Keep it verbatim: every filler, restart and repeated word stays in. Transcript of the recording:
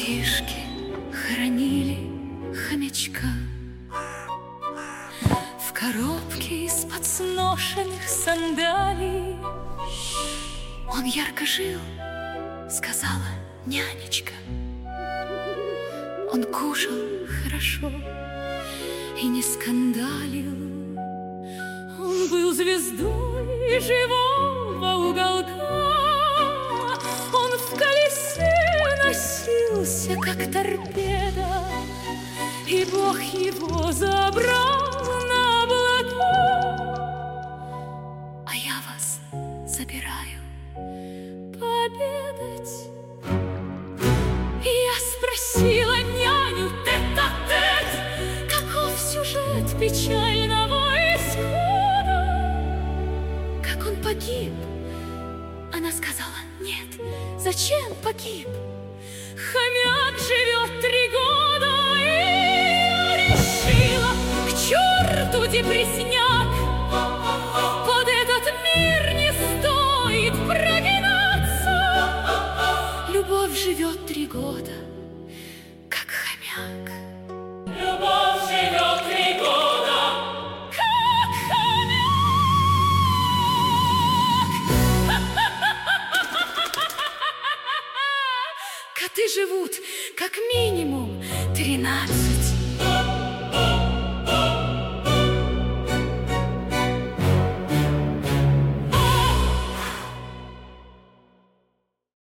Мальчишки хоронили хомячка в коробке из-под сношенных сандалий. Он ярко жил, сказала нянечка. Он кушал хорошо и не скандалил. Он был звездой живого уголка. Он в колесе носился, как торпеда, и Бог его забрал на облака. А я вас забираю пообедать. Я спросила няню тет-а-тет, каков сюжет печального исхода, как он погиб. Она сказала: нет, зачем погиб? Хомяк живет три года. И я решила: к черту депресняк, под этот мир не стоит прогинаться. Любовь живет три года, как хомяк. Любовь живет три года, как хомяк. Коты живут как минимум тринадцать